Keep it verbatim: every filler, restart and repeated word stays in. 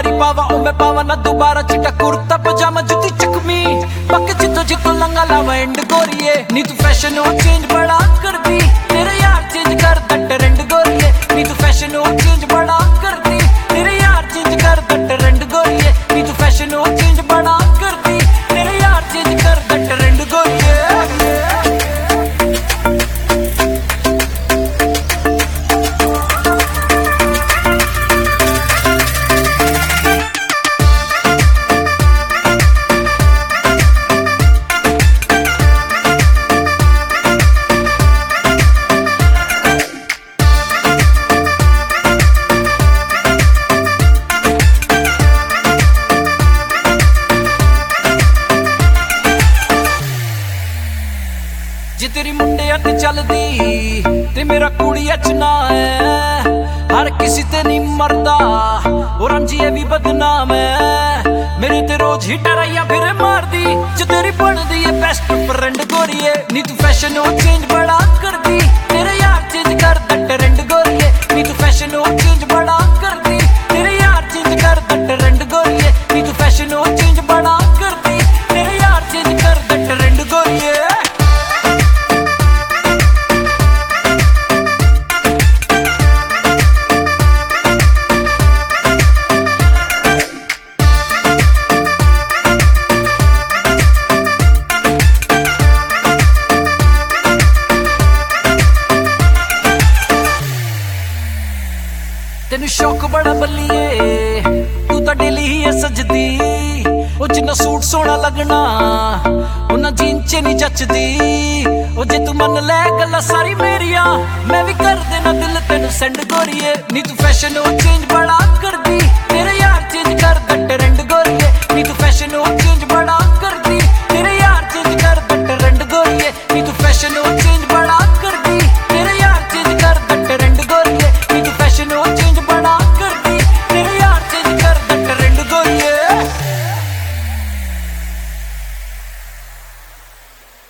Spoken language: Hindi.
वारी पावा ओ मैं पावा ना दोबारा चिट्टा कुर्ता पजामा जुती चकमी पक जितो जितो लंगा लावा एंड गोरिए नी तू फैशन हो चेंज बड़ा कर दी तेरे यार चेंज कर द ट्रेंड गोरिए नी तू फैशन हो चेंज बड़ा कर दी तेरे यार चेंज कर द ट्रेंड गोरिए नी तू फैशन हो चेंज बड़ा कर दी तेरे यार चेंज कर द ट्रेंड गोरिए जे तेरी मुंडे अट चलदी ते मेरा कुड़िया च ना है हर किसी ते नहीं मरदा और हम जी भी बदनाम है मेरे ते रोज ही डराइया फिर मार दी जो तेरी बनदी है बेस्ट फ्रेंड गोरिए नी तू फैशन हो चेंज बड़ा कर दी तेरे यार चेंज कर द ट्रेंड गोरिए नी तू फैशन हो चेंज बड़ा कर दी तेरे यार चेंज कर द ट्रेंड गोरिए नी तू फैशन हो चेंज बड़ा कर दी तेरे यार चेंज कर द ट्रेंड गोरिए तेनू शौक बड़ा बल्लिए तू तो डेली ही है सजदी ओ जिन्ना सूट सोना लगना उन्ना जीन च नहीं जचदी ओ जे तू मन ले गल्ला सारी मेरिया मैं भी कर देना दिल तेनू सेंड गोरिए नी तू फैशन हो चेंज बड़ा कर दी तेरे यार चेंज कर द ट्रेंड